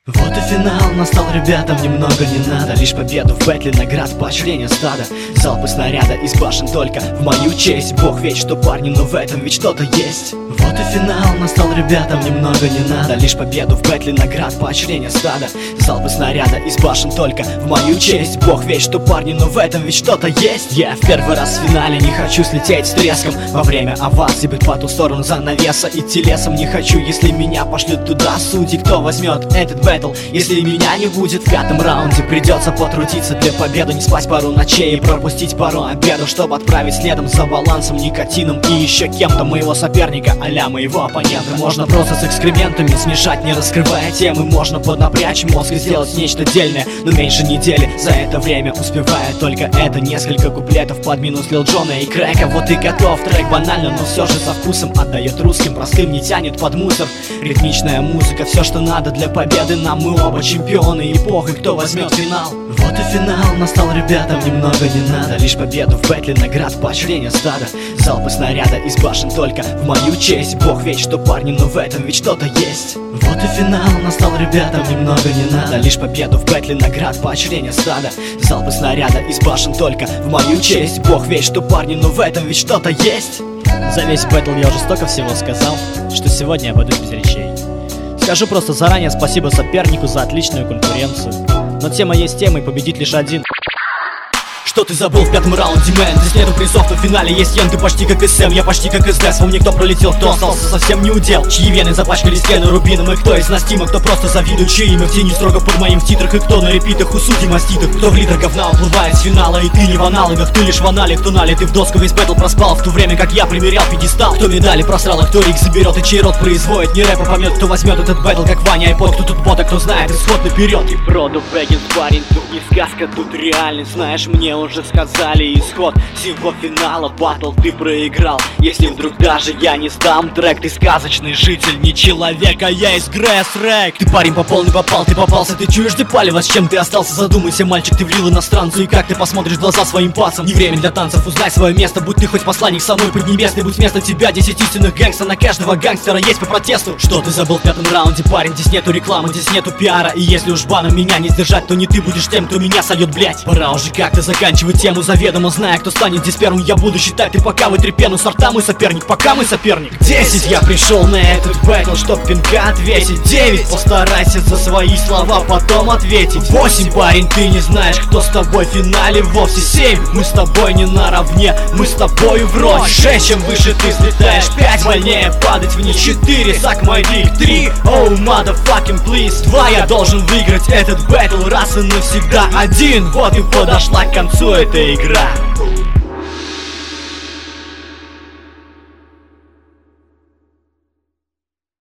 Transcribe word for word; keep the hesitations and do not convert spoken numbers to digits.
Вот и финал настал, ребятам немного не надо. Лишь победу в бэтле, наград, поощрение стада. Залпы снаряда из башен только в мою честь. Бог ведь что парни, но в этом ведь что-то есть. Вот и финал настал, ребятам немного не надо. Лишь победу в бэтле, наград, поощрение стада. Залпы снаряда из башен только в мою честь. Бог ведь что парни, но в этом ведь что-то есть. Я в первый раз в финале не хочу слететь с треском во время овации, быть по ту сторону занавеса. Идти лесом не хочу, если меня пошлют туда судьи. Кто возьмет этот бэтл? Если меня не будет в пятом раунде, придется потрудиться для победы. Не спать пару ночей и пропустить пару обедов, чтобы отправить следом за балансом, никотином и еще кем-то моего соперника, а-ля моего оппонента. Можно просто с экскрементами смешать, не раскрывая темы. Можно поднапрячь мозг и сделать нечто дельное, но меньше недели за это время успевая только это. Несколько куплетов под минус Лил Джона и Крэка. Вот и готов, трек банально, но все же со вкусом. Отдает русским простым, не тянет под мусор. Ритмичная музыка, все что надо для победы. Нам мы оба чемпионы, и похуй, кто возьмет финал. Вот и финал настал, ребятам немного не надо. Лишь победу в бэтле, наград, поощрение стада. Залпы снаряда из башен только в мою честь. Бог ведь что парни, но в этом ведь что-то есть. Вот и финал настал, ребятам немного не надо. Лишь победу в бэтле, наград, поощрение стада. Залпы снаряда из башен только в мою честь. Бог ведь что парни, но в этом ведь что-то есть. За весь бэтл я уже столько всего сказал, что сегодня я обойдусь без речей. Скажу просто заранее спасибо сопернику за отличную конкуренцию. Но тема есть тема, и победит лишь один. Что ты забыл в пятом раунде, мэн? Здесь нету призов, но в финале есть йен. Ты почти как СМ, я почти как СД. Вспомни, кто пролетел, кто остался совсем не удел. Чьи вены запачкали стены рубином. И кто из нас Тима, кто просто завидует, чьи имя в тени строго под моим в титрах. И кто на репитах у судей маститах. Кто в литр говна уплывает с финала. И ты не в аналогах, ты лишь в анале. Кто налитый в доску весь бэтл проспал, в то время как я примерял пьедестал. Кто медали просрал, а кто рик заберет и чей рот производит. Не рэпа помнет, кто возьмет этот бэтл, как Ваня айпод. Кто тут бот, а кто знает исход наперед. И проду Бэггинс, парень, тут не сказка, тут реальность. Знаешь, мне уже сказали исход всего финала. Батл ты проиграл, если вдруг даже я не сдам трек. Ты сказочный житель, не человек, а я из Грэс Рэк. Ты парень по полный попал, ты попался, ты чуешь, ты палево. С чем ты остался, задумайся, мальчик, ты влил иностранцу. И как ты посмотришь в глаза своим пацам? Не время для танцев, узнай свое место. Будь ты хоть посланник со мной поднебесный, будь вместо тебя десять истинных гэнгстер. На каждого гангстера есть по протесту. Что ты забыл в пятом раунде, парень? Здесь нету рекламы, здесь нету пиара. И если уж баном меня не сдержать, то не ты будешь тем, кто меня сойдет, блять. Пора уже как-то заканчивать тему, заведомо зная, кто станет здесь первым. Я буду считать, ты пока вытри пену с рта, мой соперник, пока мой соперник. Десять, я пришел на этот бэтл, чтоб пинка ответить. Девять, постарайся за свои слова потом ответить. Восемь, парень, ты не знаешь, кто с тобой в финале вовсе. Семь, мы с тобой не наравне, мы с тобой врозь. Шесть, чем выше ты взлетаешь. Пять, больнее падать вниз. Четыре, suck my dick. Три, oh motherfucking please. Два, я должен выиграть этот бэтл раз и навсегда. Один, вот и подошла к концу эта игра.